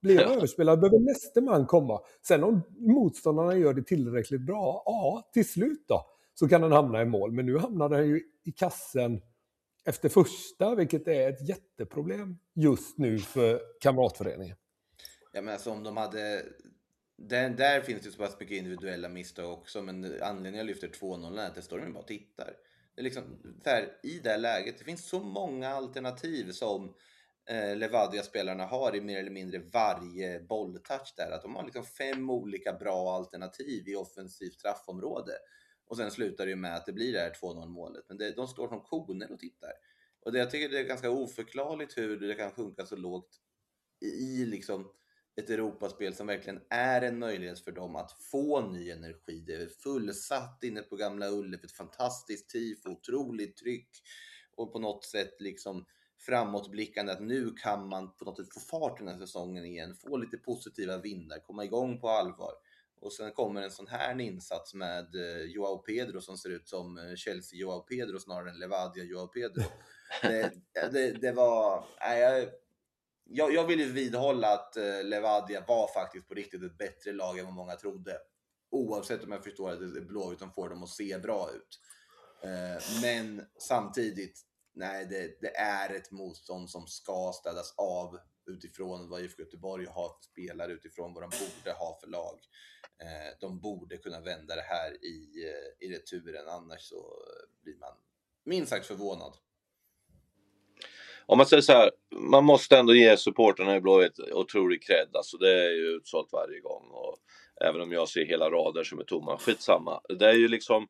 Blir jag överspelad behöver nästa man komma. Sen om motståndarna gör det tillräckligt bra, ja, till slut då, så kan han hamna i mål. Men nu hamnar han ju i kassen efter första, vilket är ett jätteproblem just nu för kamratföreningen. Ja, men alltså om de hade... Där finns det så pass mycket individuella misstag också, men anledningen jag lyfter 2-0 är att det står de bara och tittar. Det är liksom så här, i det här läget, det finns så många alternativ som Levadia-spelarna har i mer eller mindre varje bolltouch där, att de har liksom 5 olika bra alternativ i offensivt straffområde. Och sen slutar det ju med att det blir det här 2-0 målet. Men de står som koner och tittar. Och jag tycker det är ganska oförklarligt hur det kan sjunka så lågt i liksom ett Europaspel som verkligen är en möjlighet för dem att få ny energi. Det är fullsatt inne på Gamla Ullevi, ett fantastiskt tifo, otroligt tryck och på något sätt liksom framåtblickande att nu kan man på något sätt få fart den här säsongen igen, få lite positiva vindar, komma igång på allvar. Och sen kommer en sån här insats med Joao Pedro som ser ut som Chelsea Joao Pedro snarare än Levadia Joao Pedro. Det var... Jag vill ju vidhålla att Levadia var faktiskt på riktigt ett bättre lag än vad många trodde. Oavsett om jag förstår att det är Blåvitt som får dem att se bra ut. Men samtidigt, nej, det är ett motstånd som ska städas av utifrån vad IFK Göteborg har för spelare, utifrån vad de borde ha för lag. De borde kunna vända det här i returen, annars så blir man minst sagt förvånad. Om man säger så här, man måste ändå ge supporterna i Blåvitt otrolig cred. Alltså det är ju utsålt varje gång. Och även om jag ser hela rader som är tomma, skitsamma. Det är ju liksom...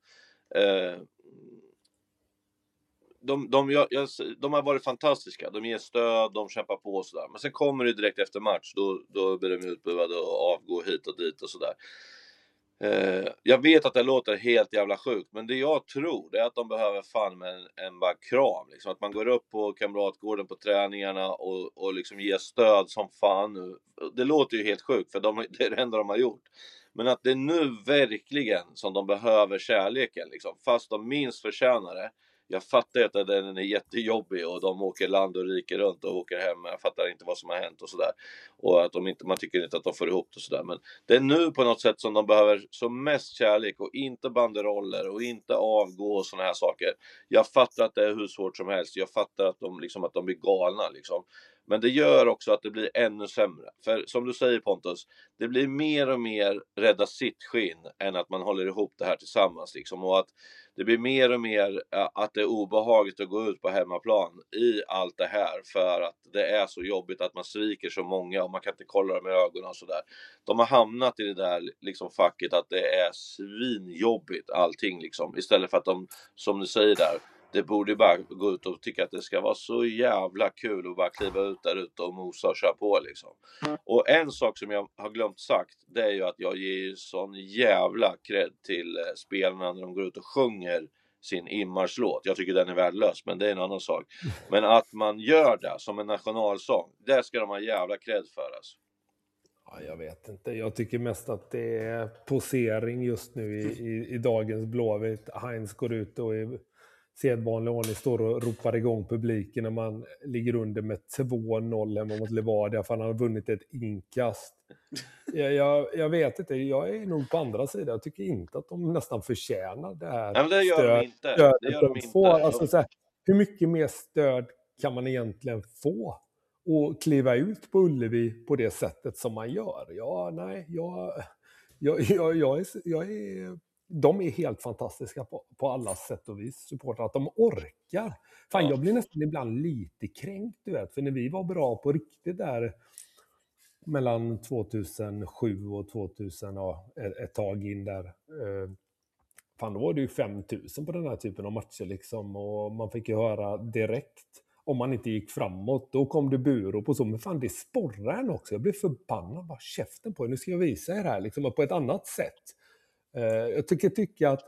De har varit fantastiska. De ger stöd, de kämpar på och sådär. Men sen kommer det direkt efter match. Då blir de utbuade och avgå hit och dit och sådär. Jag vet att det låter helt jävla sjukt, men det jag tror det är att de behöver fan med en bara kram liksom, att man går upp på kamratgården på träningarna och liksom ger stöd som fan nu. Det låter ju helt sjukt för det är det enda de har gjort, men att det är nu verkligen som de behöver kärleken liksom, fast de minst förtjänar det. Jag fattar att den är jättejobbig och de åker land och rike runt och åker hem. Jag fattar inte vad som har hänt och sådär. Och att man tycker inte att de får ihop det och sådär. Men det är nu på något sätt som de behöver som mest kärlek och inte banderoller och inte avgå och såna här saker. Jag fattar att det är hur svårt som helst. Jag fattar att de blir galna liksom. Men det gör också att det blir ännu sämre. För som du säger Pontus, det blir mer och mer rädda sitt skinn än att man håller ihop det här tillsammans liksom. Och att det blir mer och mer att det är obehagligt att gå ut på hemmaplan i allt det här. För att det är så jobbigt att man sviker så många och man kan inte kolla dem i ögonen och sådär. De har hamnat i det där liksom facket att det är svinjobbigt allting liksom. Istället för att de, som du säger där, det borde bara gå ut och tycka att det ska vara så jävla kul och bara kliva ut där ute och mosa och köra på liksom. Och en sak som jag har glömt sagt, det är ju att jag ger sån jävla cred till spelarna när de går ut och sjunger sin inmarschlåt. Jag tycker den är värdelös, men det är en annan sak. Men att man gör det som en nationalsång, det ska de ha jävla cred för alltså. Ja, jag vet inte. Jag tycker mest att det är posering just nu i dagens Blåvitt. Heinz går ut och i sedvanlig ordning står och ropar igång publiken när man ligger under med 2-0 hemma mot Levadia för han har vunnit ett inkast. Jag vet inte, jag är nog på andra sidan. Jag tycker inte att de nästan förtjänar det här. Nej, men det gör de inte. Det gör de inte. Får. Alltså, så här, hur mycket mer stöd kan man egentligen få och kliva ut på Ullevi på det sättet som man gör? Ja, nej, de är helt fantastiska på alla sätt och vis, supportrar, att de orkar. Fan, jag blir nästan ibland lite kränkt, du vet. För när vi var bra på riktigt där mellan 2007 och 2000, ett tag in där. Fan, då var det ju 5000 på den här typen av matcher liksom. Och man fick ju höra direkt om man inte gick framåt. Då kom det burop och så. Men fan, det sporrar en också. Jag blev förbannad. Bara käften på er. Nu ska jag visa er här liksom, på ett annat sätt. Jag tycker att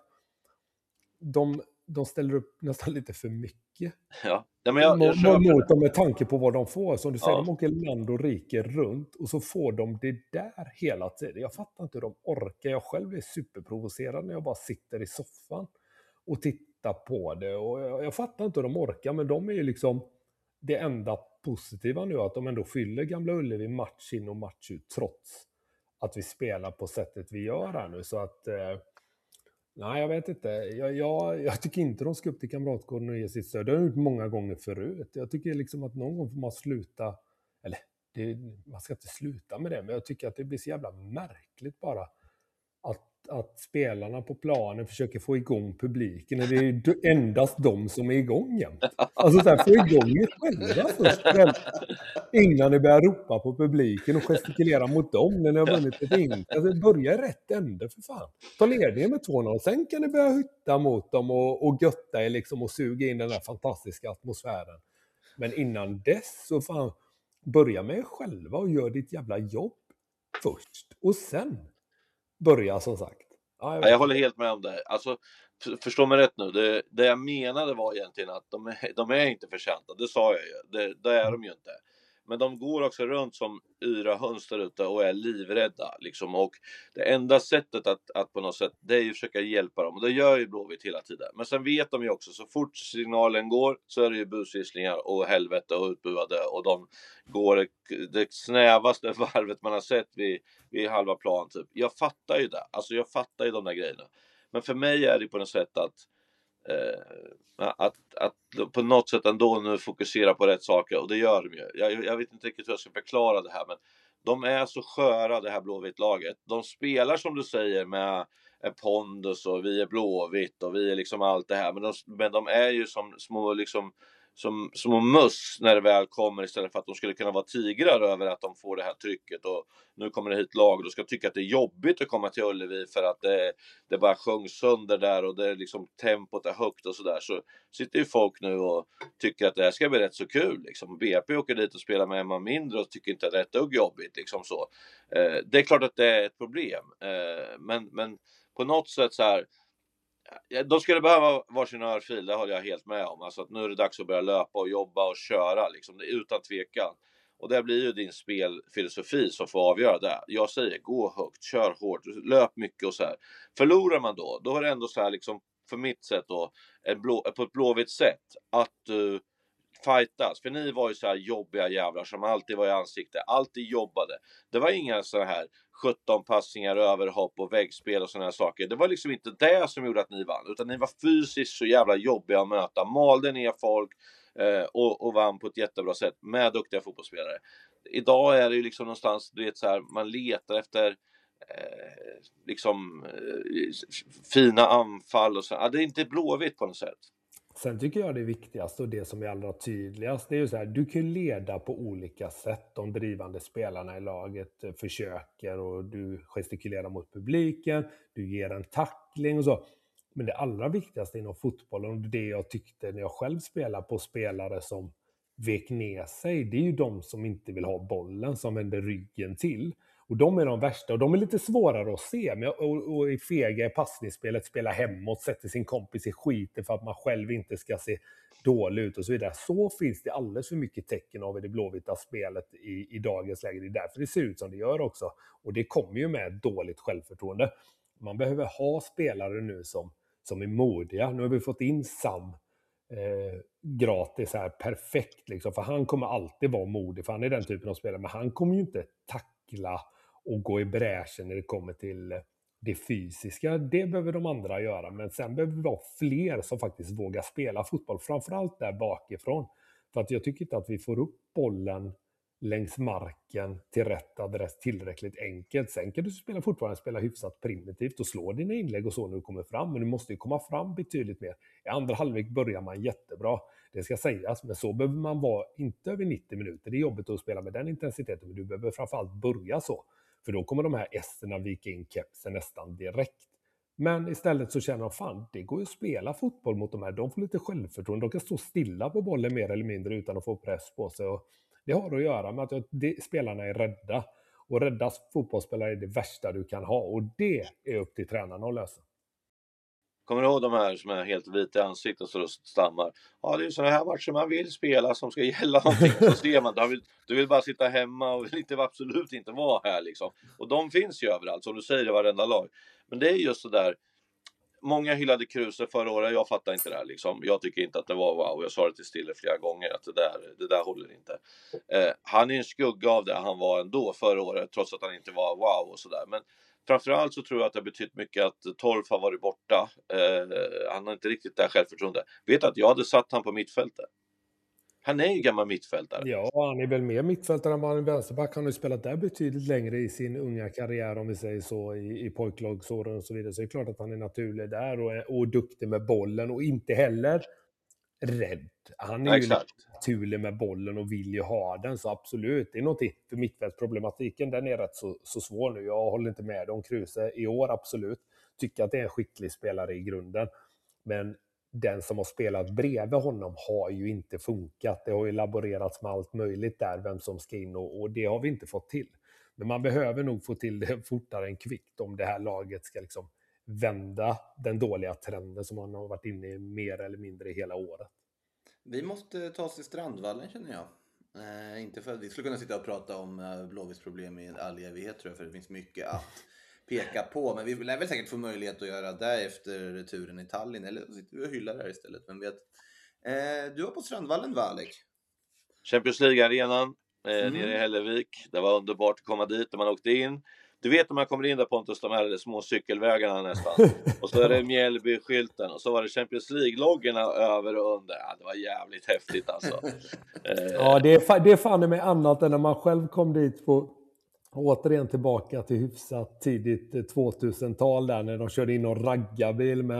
de ställer upp nästan lite för mycket. Ja. Men jag mot dem med tanke på vad de får. Som du säger, de åker land och rike runt och så får de det där hela tiden. Jag fattar inte hur de orkar. Jag själv är superprovocerad när jag bara sitter i soffan och tittar på det. Och jag fattar inte hur de orkar, men de är ju liksom det enda positiva nu att de ändå fyller Gamla Ullevi match in och match ut trots att vi spelar på sättet vi gör här nu. Så att, nej jag vet inte. Jag tycker inte de ska upp till Kamratgården och ge sitt stöd. Det har jag gjort många gånger förut. Jag tycker liksom att någon gång får man sluta, eller man ska inte sluta med det, men jag tycker att det blir så jävla märkligt bara att spelarna på planen försöker få igång publiken. Det är endast de som är igång jämt. Alltså så här, få igång er själva först. Innan ni börjar ropa på publiken och gestikulera mot dem när ni har vunnit ett inkast. Alltså, börja i rätt ände för fan. Ta ledningen med 2-0. Sen kan ni börja hytta mot dem och götta er liksom och suga in den där fantastiska atmosfären. Men innan dess så fan, börja med er själva och gör ditt jävla jobb först. Och sen börja som sagt. Ja, jag håller helt med om det. Alltså, förstå mig rätt nu. Det jag menade var egentligen att de är inte förtjänta. Det sa jag ju. Det är de ju inte. Men de går också runt som yra höns där ute och är livrädda. Liksom. Och det enda sättet att på något sätt, det är ju att försöka hjälpa dem. Och det gör ju Blåvitt hela tiden. Men sen vet de ju också, så fort signalen går så är det ju busvisslingar och helvete och utbuade. Och de går det snävaste varvet man har sett vid halva plan typ. Jag fattar ju det. Alltså jag fattar ju de där grejerna. Men för mig är det på något sätt att på något sätt ändå nu fokusera på rätt saker, och det gör de ju. Jag vet inte riktigt hur jag ska förklara det här, men de är så sköra, det här Blåvitt-laget. De spelar som du säger med pondus och vi är Blåvitt och vi är liksom allt det här, men de är ju som små liksom som små möss när det väl kommer, istället för att de skulle kunna vara tigrar över att de får det här trycket och nu kommer det hit lag och de ska tycka att det är jobbigt att komma till Ullevi för att det bara sjungs sönder där och det är liksom tempot är högt och sådär. Så sitter ju folk nu och tycker att det här ska bli rätt så kul liksom. BP åker dit och spelar med Emma mindre och tycker inte att det är rätt och jobbigt liksom så. Det är klart att det är ett problem, men på något sätt så här, de skulle behöva varsin örfil, det håller jag helt med om. Alltså att nu är det dags att börja löpa och jobba och köra liksom, utan tvekan. Och det blir ju din spelfilosofi som får avgöra det. Jag säger, gå högt, kör hårt, löp mycket och så här. Förlorar man då är det ändå så här liksom, för mitt sätt då, på ett Blåvitt sätt, att du fightas. För ni var ju så här jobbiga jävlar som alltid var i ansikte, alltid jobbade. Det var inga så här 17 passningar, överhopp och väggspel och såna här saker. Det var liksom inte det som gjorde att ni vann, utan ni var fysiskt så jävla jobbiga att möta. Malde ner folk och vann på ett jättebra sätt med duktiga fotbollsspelare. Idag är det ju liksom någonstans, du vet så här, man letar efter fina anfall och så. Det är inte Blåvitt på något sätt. Sen tycker jag det viktigaste och det som är allra tydligast, det är ju så här, du kan leda på olika sätt. De drivande spelarna i laget försöker och du gestikulerar mot publiken, du ger en tackling och så. Men det allra viktigaste inom fotbollen, och det jag tyckte när jag själv spelar på spelare som vek ner sig, det är ju de som inte vill ha bollen, som vänder ryggen till. Och de är de värsta, och de är lite svårare att se. Och i fega i passningsspelet, spelar hemåt, sätter sin kompis i skiten för att man själv inte ska se dålig ut och så vidare. Så finns det alldeles för mycket tecken av det blåvita spelet i dagens läge. Det är därför det ser ut som det gör också. Och det kommer ju med dåligt självförtroende. Man behöver ha spelare nu som är modiga. Nu har vi fått in Sam gratis här, perfekt liksom. För han kommer alltid vara modig, för han är den typen av spelare. Men han kommer ju inte tackla och gå i bräschen när det kommer till det fysiska. Det behöver de andra göra. Men sen behöver vi vara fler som faktiskt vågar spela fotboll. Framförallt där bakifrån. För att jag tycker inte att vi får upp bollen längs marken till rätt adress tillräckligt enkelt. Sen kan du fortfarande spela hyfsat primitivt och slå dina inlägg och så när du kommer fram. Men du måste ju komma fram betydligt mer. I andra halvlek börjar man jättebra. Det ska sägas. Men så behöver man vara inte över 90 minuter. Det är jobbigt att spela med den intensiteten. Men du behöver framförallt börja så. För då kommer de här esterna vika in kepsen nästan direkt. Men istället så känner de, fan, det går ju att spela fotboll mot de här. De får lite självförtroende. De kan stå stilla på bollen mer eller mindre utan att få press på sig. Och det har att göra med att spelarna är rädda. Och rädda fotbollsspelare är det värsta du kan ha. Och det är upp till tränarna att lösa. Kommer du ihåg de här som är helt vita i ansiktet och så stammar? Ja, det är ju sådana här matcher man vill spela som ska gälla någonting. Så ser man, du vill bara sitta hemma och vill absolut inte vara här liksom. Och de finns ju överallt, som du säger, i varenda lag. Men det är just så där, många hyllade Kruse förra året, jag fattar inte det här liksom. Jag tycker inte att det var wow, jag sa det till Stille flera gånger att det där håller inte. Han är en skugga av det han var ändå förra året, trots att han inte var wow och sådär. Men framförallt så tror jag att det har betytt mycket att Torf har varit borta. Han har inte riktigt det självförtroende. Vet att jag hade satt han på mittfältet. Han är ju gammal mittfältare. Ja, han är väl mer mittfältare än vad han är vänsterback. Han har ju spelat där betydligt längre i sin unga karriär, om vi säger så, i pojklagsåren och så vidare. Så det är klart att han är naturlig där och duktig med bollen och inte heller rädd. Han är ju naturlig med bollen och vill ju ha den, så absolut. Det är något för mittfältsproblematiken, den är rätt så svår nu. Jag håller inte med om Kruse i år, absolut. Tycker att det är en skicklig spelare i grunden. Men den som har spelat bredvid honom har ju inte funkat. Det har ju laborerats med allt möjligt där, vem som ska in, och det har vi inte fått till. Men man behöver nog få till det fortare än kvickt om det här laget ska liksom vända den dåliga trenden som man har varit inne i mer eller mindre hela året. Vi måste ta oss till Strandvallen, känner jag. Inte för att vi skulle kunna sitta och prata om Blåvitts problem i all evighet, tror jag, för det finns mycket att peka på. Men vi lär väl säkert få möjlighet att göra det efter turen i Tallinn. Eller så sitter vi och hyllar där istället. Men vet, du var på Strandvallen, va, Alec? Champions League-arenan nere i Hällevik. Det var underbart att komma dit när man åkte in. Du vet när man kommer in där, Pontus, de här små cykelvägarna nästan. Och så är det Mjällby-skylten. Och så var det Champions League-loggorna över och under. Ja, det var jävligt häftigt alltså. Ja, det är fan med annat än när man själv kom dit på, återigen tillbaka till hyfsat tidigt 2000-tal där, när de körde in någon raggarbil med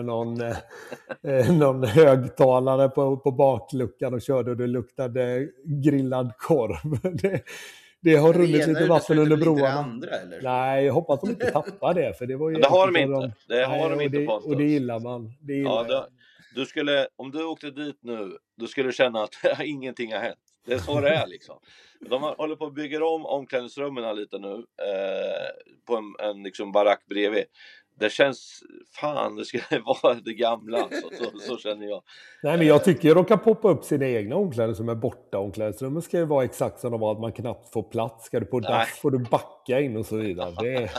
någon högtalare på bakluckan och körde, och det luktade grillad korv. Det har runnit lite vatten under broarna. Andra, eller? Nej, jag hoppas de inte tappar det, för det var ju... Det har de inte. Det har de inte, Pontus. Och det gillar man. Det gillar du skulle, om du åkte dit nu, du skulle känna att ingenting har hänt. Det är så det är liksom. De håller på att bygga om omklädningsrummen lite nu. På en liksom barack bredvid. Det känns, fan, det ska vara det gamla. Alltså. Så känner jag. Nej, men jag tycker de kan poppa upp sina egna omklädningsrum som är borta. Omklädningsrummen ska ju vara exakt som de var, att man knappt får plats. Ska du på dass får du backa in och så vidare. Det är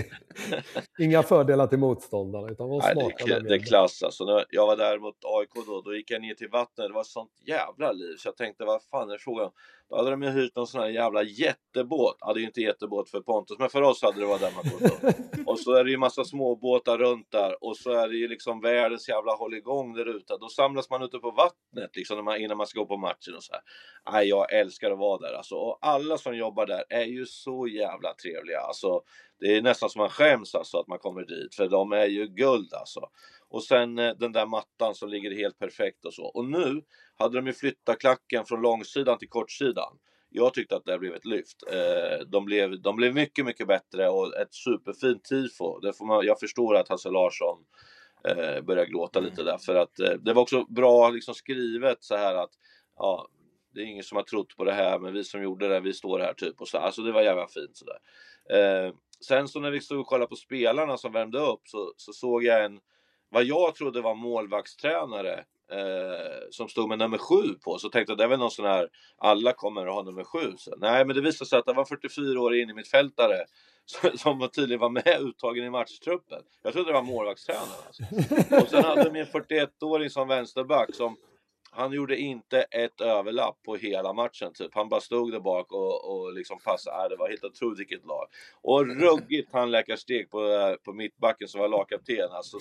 inga fördelar till motståndarna, utan var smarta. Det är klass alltså. När jag var där mot AIK då gick jag ner till vattnet. Det var sånt jävla liv. Så jag tänkte, vad fan är frågan? Då hade de ju hyrt någon sån här jävla jättebåt. Ja, det är ju inte jättebåt för Pontus, men för oss hade det varit där man går. Och så är det ju massa små båtar runt där. Och så är det ju liksom världens jävla hålligång där ute. Då samlas man ute på vattnet liksom innan man ska gå på matchen och så här. Nej, jag älskar att vara där alltså. Och alla som jobbar där är ju så jävla trevliga. Alltså, det är nästan som man skäms alltså att man kommer dit. För de är ju guld alltså. Och sen den där mattan som ligger helt perfekt och så. Och nu hade de ju flyttat klacken från långsidan till kortsidan. Jag tyckte att det blev ett lyft. De blev mycket, mycket bättre och ett superfint tifo. Jag förstår att Hasse Larsson börjar gråta lite där. För att det var också bra liksom skrivet så här att ja, det är ingen som har trott på det här, men vi som gjorde det, vi står här typ. Och så. Alltså det var jävla fint sådär. Sen så när vi stod och kollade på spelarna som värmde upp så såg jag vad jag trodde var målvaktstränare som stod med nummer 7 på. Så tänkte jag, det är väl någon sån här, alla kommer att ha nummer 7. Så, nej, men det visade sig att det var 44 år in i mittfältare som tydligen var med uttagen i matchtruppen. Jag trodde det var målvaktstränare alltså. Och sen hade de en 41-åring som vänsterback som han gjorde inte ett överlapp på hela matchen typ. Han bara stod där bak och liksom passade. Det var helt otroligt vilket lag. Och ruggigt handläkarsteg på mittbacken som var lagkapten. Alltså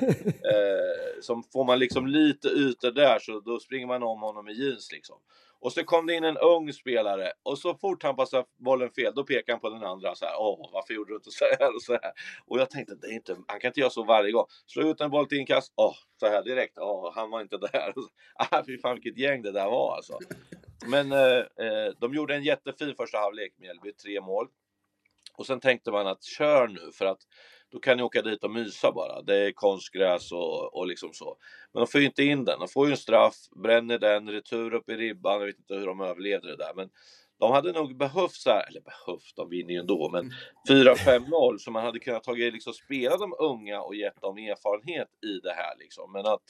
som får man liksom lite ytor där, så då springer man om honom i jeans liksom. Och så kom det in en ung spelare. Och så fort han passade bollen fel, då pekade han på den andra så här. Varför gjorde du inte så här och så här? Och jag tänkte, han kan inte göra så varje gång. Slå ut en boll till inkast. Så här direkt. Han var inte där. Fy fan vilket gäng det där var alltså. Men de gjorde en jättefin första halvlek med Mjällby, 3 mål. Och sen tänkte man att kör nu, för att då kan ni åka dit och mysa bara. Det är konstgräs och liksom så. Men de får ju inte in den. De får ju en straff, bränner den, retur upp i ribban. Jag vet inte hur de överlevde det där. Men de hade nog behövt så här, eller de vinner ju ändå, men 4-5-0 så man hade kunnat liksom spela de unga och gett dem erfarenhet i det här liksom. Men att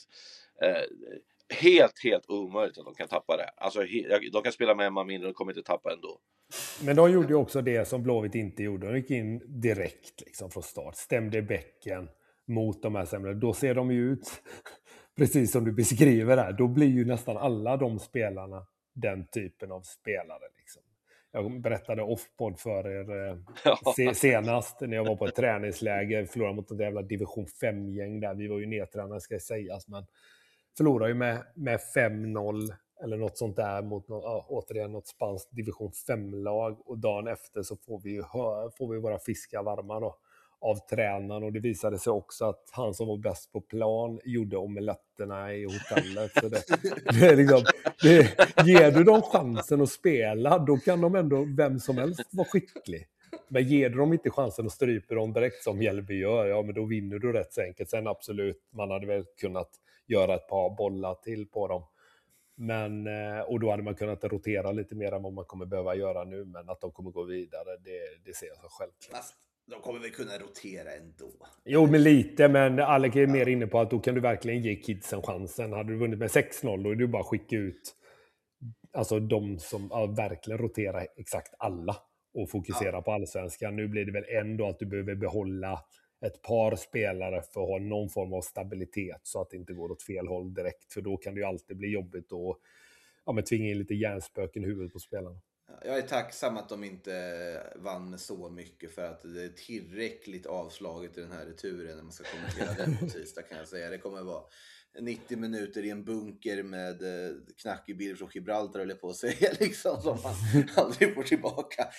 helt omöjligt att de kan tappa det. Alltså de kan spela med Emma mindre och kommer inte tappa ändå. Men de gjorde ju också det som Blåvitt inte gjorde. De gick in direkt liksom från start. Stämde bäcken. mot de här sämre. Då ser de ju ut precis som du beskriver här. Då blir ju nästan alla de spelarna den typen av spelare. Liksom. Jag berättade off-podd för er senast när jag var på ett träningsläger. Förlorade mot ett jävla division 5-gäng där. Vi var ju nedtränade ska sägas. Men förlorade ju med 5-0 eller något sånt där mot återigen något spanskt division 5-lag. Och dagen efter så får vi våra fiskar varma då av tränaren, och det visade sig också att han som var bäst på plan gjorde omeletterna i hotellet. Så det är liksom, ger du dem chansen att spela, då kan de ändå vem som helst vara skicklig. Men ger du dem inte chansen att strypa dem direkt som Mjällby gör, ja men då vinner du rätt så enkelt. Sen absolut, man hade väl kunnat göra ett par bollar till på dem. Men, och då hade man kunnat rotera lite mer än vad man kommer behöva göra nu, men att de kommer gå vidare, det ser jag så självklart. De kommer väl kunna rotera ändå. Jo, men lite. Men Alec är mer inne på att då kan du verkligen ge kidsen chansen. Hade du vunnit med 6-0, då är du bara skicka ut alltså de som verkligen roterar exakt alla och fokusera på allsvenskan. Nu blir det väl ändå att du behöver behålla ett par spelare för att ha någon form av stabilitet så att det inte går åt fel håll direkt. För då kan det ju alltid bli jobbigt att tvinga in lite hjärnspöken i huvudet på spelarna. Jag är tacksam att de inte vann med så mycket, för att det är tillräckligt avslaget i den här returen när man ska kommentera den på tisdag, kan jag säga. Det kommer vara 90 minuter i en bunker med knackig bild från Gibraltar, eller på att säga, liksom, som man aldrig får tillbaka.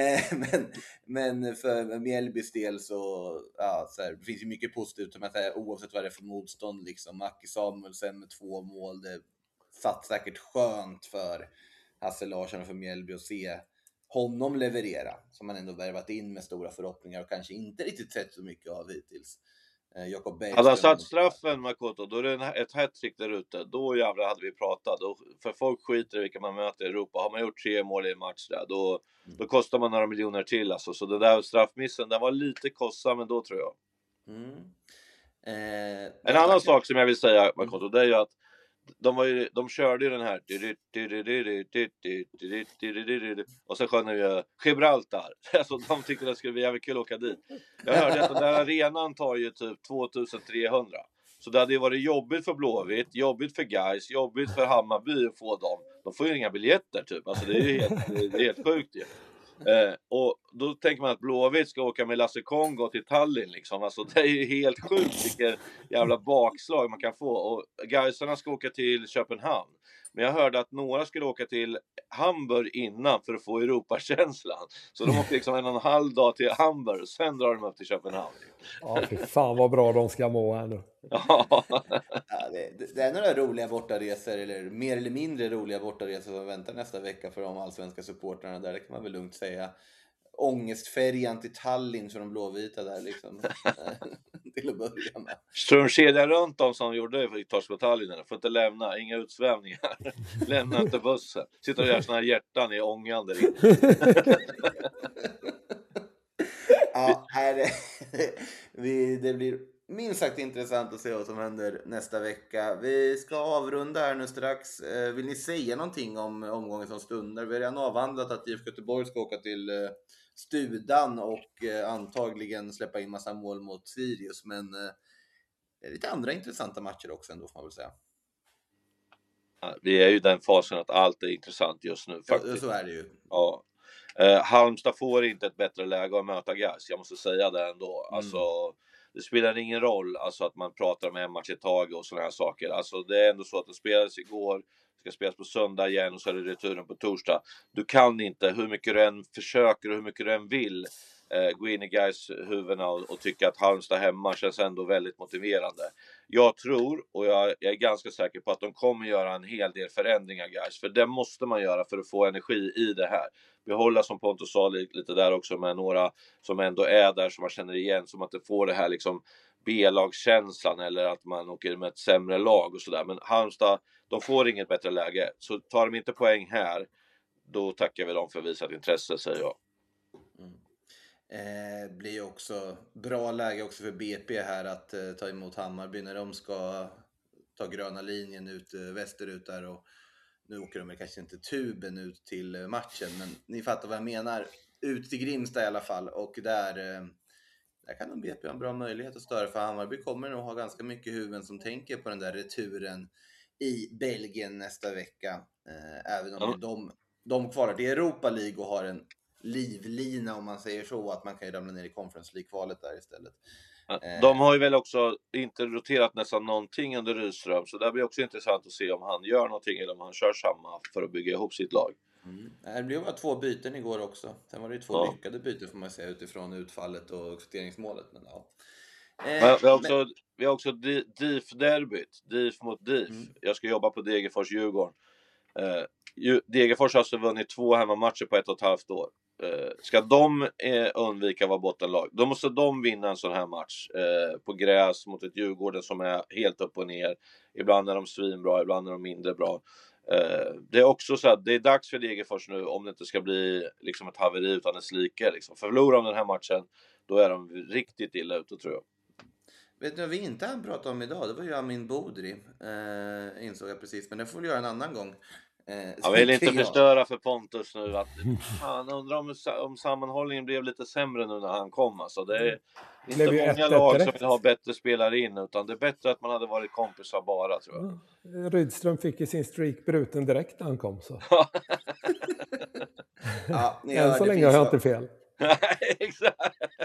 Men för Mjällbys del så här, det finns ju mycket positivt med att oavsett vad det är för motstånd. Liksom. Mackie Samuelsen med 2 mål, det satt säkert skönt för Hasse Larsson och för Mjällby att se honom leverera, som man ändå värvat in med stora förhoppningar och kanske inte riktigt sett så mycket av hittills. Jakob Bergström. Hade han satt straffen, Makoto, då är det ett hattrick där ute. Då jävlar hade vi pratat. För folk skiter i vilka man möter i Europa. Har man gjort 3 mål i en match där, då kostar man några miljoner till. Alltså. Så det där straffmissen, den var lite kostsam ändå, tror jag. En annan sak som jag vill säga, Makoto, det är ju att de körde ju den här och så sjöng ju Gibraltar. Alltså de tyckte det skulle bli jävligt kul att åka dit. Jag hörde att den där arenan tar ju typ 2300. Så det hade ju varit jobbigt för Blåvitt, jobbigt för Gais, jobbigt för Hammarby att få dem. De får ju inga biljetter typ. Alltså det är ju helt sjukt ju. Och då tänker man att Blåvitt ska åka med Lasse Kongo till Tallinn liksom. Alltså det är ju helt sjukt vilket jävla bakslag man kan få. Och Gaisarna ska åka till Köpenhamn. Men jag hörde att några skulle åka till Hamburg innan för att få Europakänslan. Så de åker liksom 1,5 dag till Hamburg och sen drar de upp till Köpenhamn. Ja, fy fan vad bra de ska må här nu. Ja, det är några roliga bortaresor, eller mer eller mindre roliga bortaresor som väntar nästa vecka för de allsvenska supportrarna där, det kan man väl lugnt säga. Ångestfärjan till Tallinn för de blåvita där liksom. Till att börja med. Strömkedjan runt dem som gjorde i Torsk Tallinn. Får inte lämna, inga utsvävningar. Lämna inte bussen. Sitter och gör såna här hjärtan i ångan där inne. Ja, det blir minst sagt intressant att se vad som händer nästa vecka. Vi ska avrunda här nu strax. Vill ni säga någonting om omgången som stundar? Vi har redan avhandlat att IFK Göteborg ska åka till Studan och antagligen släppa in massa mål mot Sirius. Men det är lite andra intressanta matcher också ändå, får man väl säga. Vi är ju i den fasen att allt är intressant just nu faktiskt. Ja, så är det ju. Ja. Halmstad får inte ett bättre läge att möta Gais. Jag måste säga det ändå. Alltså, det spelar ingen roll alltså, att man pratar om en match i tag och såna här saker. Alltså, det är ändå så att det spelades igår, ska spelas på söndag igen och så är det returen på torsdag. Du kan inte, hur mycket du än försöker och hur mycket du än vill gå in i Gais huvudena och tycka att Halmstad hemma känns ändå väldigt motiverande. Jag tror, och jag är ganska säker på att de kommer göra en hel del förändringar, Gais. För det måste man göra för att få energi i det här. Behålla, som Pontus sa lite där också, med några som ändå är där som man känner igen, som att det får det här liksom B-lagskänslan, eller att man åker med ett sämre lag och sådär. Men Halmstad, de får inget bättre läge. Så tar de inte poäng här, då tackar vi dem för visat intresse, säger jag. Blir också bra läge också för BP här att ta emot Hammarby när de ska ta gröna linjen ut västerut där, och nu åker de kanske inte tuben ut till matchen, men ni fattar vad jag menar, ut till Grimsta i alla fall, och där där kan de BP ha en bra möjlighet att störa, för Hammarby kommer nog ha ganska mycket huvuden som tänker på den där returen i Belgien nästa vecka. Även om de kvalar till Europa League och har en livlina, om man säger så, att man kan ju ramla ner i Conference League-kvalet där istället. De har ju väl också inte roterat nästan någonting under Rydström, så det blir också intressant att se om han gör någonting eller om han kör samma för att bygga ihop sitt lag. Det blev bara 2 byten igår också. Sen var det ju 2 lyckade byten, får man säga, utifrån utfallet och sorteringsmålet. Men ja. Vi har också DIF-derbyt. DIF mot DIF. Jag ska jobba på Degerfors-Djurgården. Degerfors har alltså vunnit 2 hemmamatcher på 1,5 år. Ska de undvika att vara bottenlag, då måste de vinna en sån här match på gräs mot ett Djurgården som är helt upp och ner. Ibland är de svinbra, ibland är de mindre bra. Det är också så att det är dags för Degerfors nu, om det inte ska bli liksom ett haveri utan ett like. Liksom. Förlorar de den här matchen, då är de riktigt illa ute, tror jag. Vet du vad vi inte har pratat om idag? Det var ju Amin Bodri, insåg jag precis. Men det får vi göra en annan gång. Jag vill inte förstöra för Pontus nu. Han undrar om sammanhållningen blev lite sämre nu när han kom. Alltså, det är inte många lag som vill ha bättre spelare in, utan det är bättre att man hade varit kompisar bara, tror jag. Rydström fick ju sin streak bruten direkt när han kom. Så. Än så länge har jag inte fel. Nej, exakt.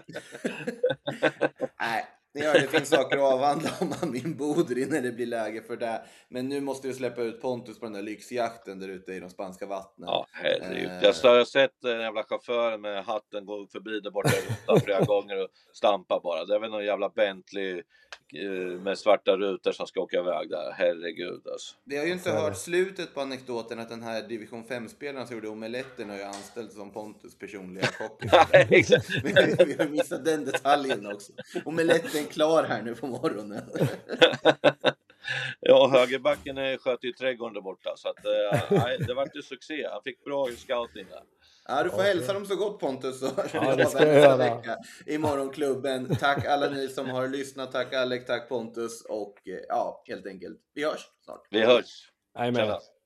Nej. Det finns saker att avhandla om Amin Bodri när det blir läge för det. Men nu måste vi släppa ut Pontus på den där lyxjakten där ute i de spanska vattnen. Ja, herregud. Jag har sett den jävla chauffören med hatten gå förbi där borta flera gånger och stampa bara. Det är väl någon jävla Bentley med svarta rutor som ska åka iväg där. Herregud alltså. Vi har ju inte hört slutet på anekdoten att den här division 5-spelaren som gjorde omeletten har ju anställt som Pontus personliga kock. Nej, exakt. Vi har missat den detaljen också. Omeletten klar här nu på morgonen. Ja, högerbacken sköt ju trädgården där borta, så att det var ju succé. Han fick bra scouting där. Ja, du får hälsa dem så gott, Pontus, så det ska jag göra i Morgonklubben. Tack alla ni som har lyssnat. Tack Alex, tack Pontus, och ja, helt enkelt. Vi hörs snart. Vi hörs. Amen.